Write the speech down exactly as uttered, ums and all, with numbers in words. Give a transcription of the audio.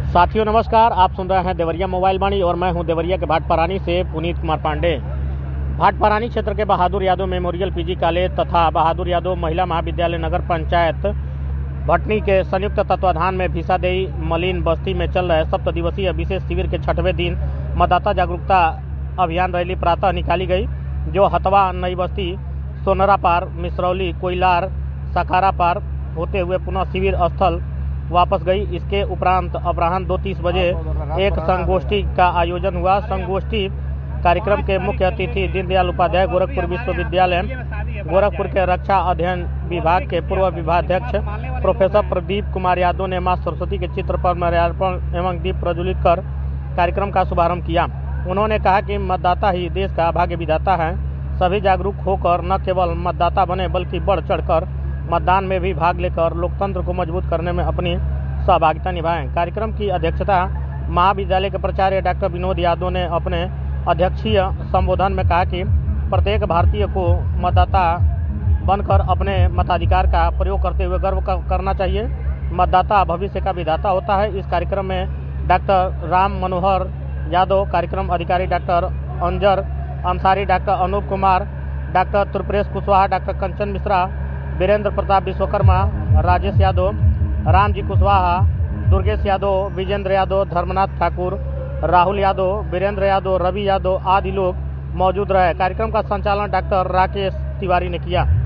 साथियों नमस्कार, आप सुन रहे हैं देवरिया मोबाइल वाणी और मैं हूं देवरिया के भाटपरानी से पुनीत कुमार पांडे। भाटपरानी क्षेत्र के Bahadur Yadav memorial PG college तथा बहादुर यादव महिला महाविद्यालय नगर पंचायत भटनी के संयुक्त तत्वाधान में भीसादेई मलिन बस्ती में चल रहे सप्त दिवसीय विशेष शिविर के छठवें दिन मतदाता जागरूकता अभियान रैली प्रातः निकाली गई, जो हथवा नई बस्ती सोनरा पार मिसरौली कोइलार सकारा पार होते हुए पुनः शिविर स्थल वापस गई। इसके उपरांत अपराह्न दो तीस बजे एक संगोष्ठी का आयोजन हुआ। संगोष्ठी कार्यक्रम के मुख्य अतिथि दीनदयाल उपाध्याय गोरखपुर विश्वविद्यालय गोरखपुर के रक्षा अध्ययन विभाग के पूर्व विभागाध्यक्ष प्रोफेसर प्रदीप कुमार यादव ने मां सरस्वती के चित्र पर माल्यार्पण एवं दीप प्रज्वलित कर कार्यक्रम का शुभारंभ किया। उन्होंने कहा कि मतदाता ही देश का भाग्य विधाता है। सभी जागरूक होकर न केवल मतदाता बने बल्कि बढ़ चढ़कर मतदान में भी भाग लेकर लोकतंत्र को मजबूत करने में अपनी सहभागिता निभाएं। कार्यक्रम की अध्यक्षता महाविद्यालय के प्राचार्य डॉक्टर विनोद यादव ने अपने अध्यक्षीय संबोधन में कहा कि प्रत्येक भारतीय को मतदाता बनकर अपने मताधिकार का प्रयोग करते हुए गर्व करना चाहिए। मतदाता भविष्य का विधाता होता है। इस कार्यक्रम में डॉक्टर राम मनोहर यादव, कार्यक्रम अधिकारी doctor Anjar Ansari, doctor Anoop Kumar, doctor Tripuresh Kushwaha, doctor Kanchan Mishra, Virendra Pratap Vishwakarma, Rajesh Yadav, Ramji Kushwaha, Durgesh Yadav, Vijendra Yadav, Dharmnath Thakur, Rahul Yadav, Virendra Yadav, Ravi Yadav आदि लोग मौजूद रहे। कार्यक्रम का संचालन डॉक्टर राकेश तिवारी ने किया।